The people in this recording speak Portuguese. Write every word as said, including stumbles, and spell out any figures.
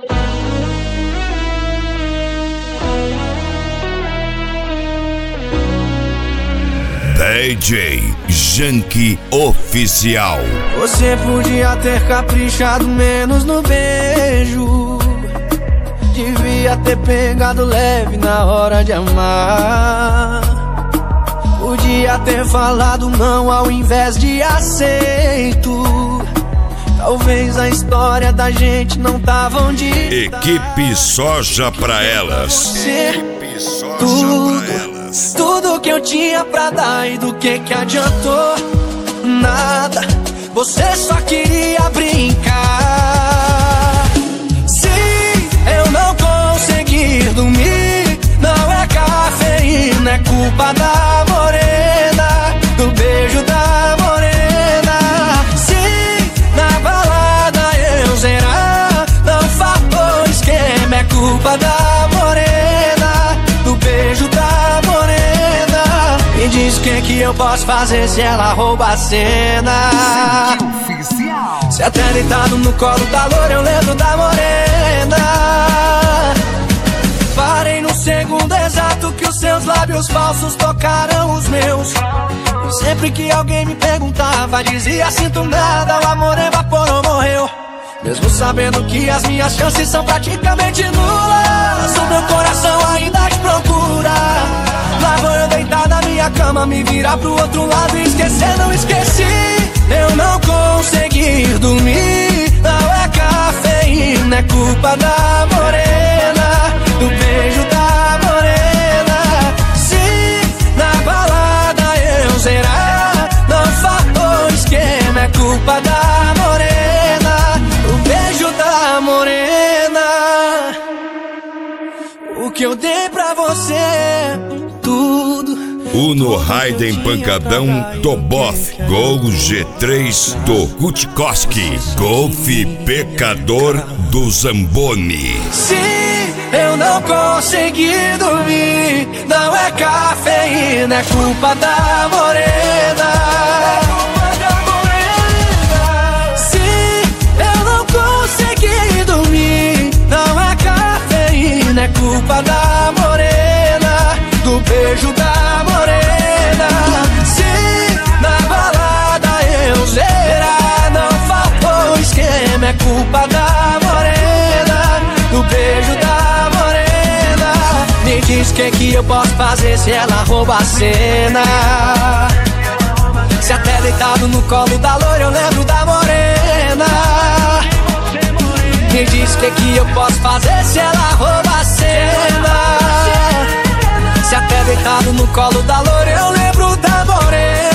D J Janky Oficial. Você podia ter caprichado menos no beijo, devia ter pegado leve na hora de amar. Podia ter falado não ao invés de aceito. Talvez a história da gente não tava onde Equipe Soja pra elas. Equipe Soja tudo, pra elas. Tudo que eu tinha pra dar e do que que adiantou? Nada, você só queria brincar. Sim, eu não consegui dormir. Não é cafeína, é culpa da morena, do beijo da morena. Sim, na balada eu zerar, não faltou esquema, é culpa da morena, do beijo da morena. Me diz o que que eu posso fazer se ela rouba a cena. Se até deitado no colo da loura eu lembro da morena. Parei no segundo exato que os seus lábios falsos tocaram os meus. E sempre que alguém me perguntava, dizia sinto nada, o amor evaporou, morreu. Mesmo sabendo que as minhas chances são praticamente nulas, o meu coração ainda te procura. Lá vou eu deitar na minha cama, me virar pro outro lado e esquecer, não esqueci. Eu não consegui dormir, não é cafeína, é culpa da morena, do beijo da morena. Sim, na balada eu zerar, não faltou esquema, é culpa da morena, do beijo da morena. O que eu dei pra você, tudo. Uno Raiden Pancadão Toboth Gol G três do Kutkowski, Golf Pecador do Zamboni. Sim, eu não consegui dormir, não é cafeína, é culpa da morena. Sim, eu não consegui dormir, não é cafeína, é culpa da morena, do beijo da morena. Sim, na balada eu zerar, não faltou esquema, é culpa da morena, do beijo da morena. Me diz o que que eu posso fazer se ela rouba a cena. Se até deitado no colo da loira eu lembro da morena. Me diz o que que eu posso fazer se ela rouba a cena. Se até deitado no colo da loira eu lembro da morena.